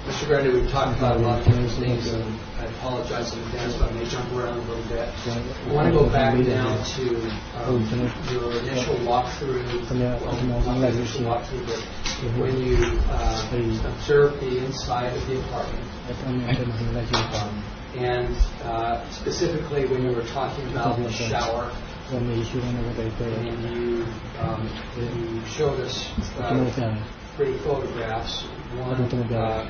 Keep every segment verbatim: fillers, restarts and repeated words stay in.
Mister Grandy, we've talked about a lot of different things, and I apologize in advance if I may jump around a little bit. I want to go back down to um, your initial walkthrough, well, not the initial walkthrough, but when you uh, observed the inside of the apartment, um, and uh, specifically when you were talking about the shower, and you, um, you showed us uh, three photographs. One uh,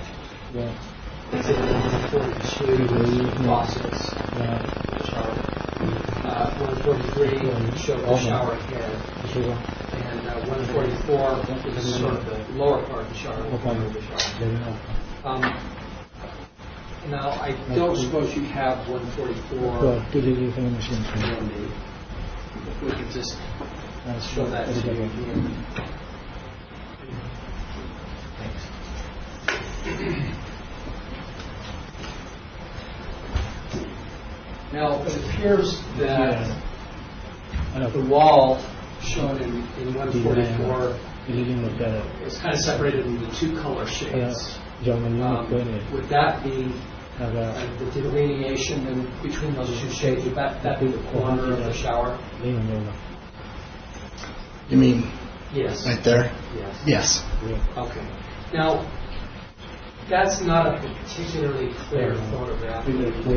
forty-two faucets, shower. Uh, one forty-three showed the shower head, and uh, one forty-four is sort of the lower part of the shower, the corner of the shower. Um, now, I don't suppose you have one forty-four handy. We could just show that to you again. Now, it appears that the wall shown in, in one forty-four is kind of separated into two color shades. Um, would that be uh, the delineation in between those two shades? Would that, that be the corner of the shower? You mean yes. Right there? Yes. Yes. Okay. Now, that's not a particularly clear photograph.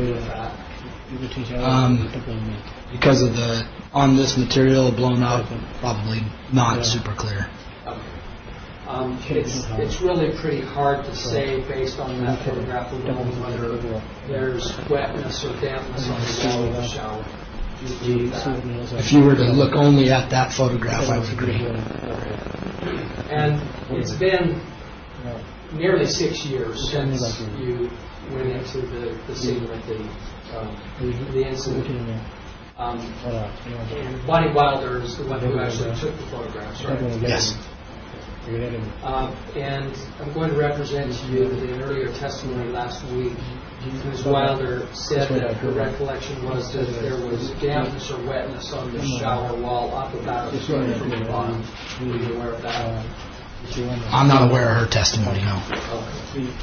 Um, because of the on this material blown up, probably not super clear. Okay. Um, it's it's really pretty hard to say based on that photograph alone whether there's wetness or dampness on the wall of the shower. If you were to look only at that photograph, I would agree. And it's been nearly six years since you went into the, the scene with the um, the incident. Um, and Bonnie Wilder is the one who actually took the photographs, right? Yes. Um, and I'm going to represent to you that in earlier testimony last week, Miz Wilder said that her recollection was that there was dampness or wetness on the shower wall up about a foot from the bottom. Were you aware of that? I'm not aware of her testimony, no. Okay.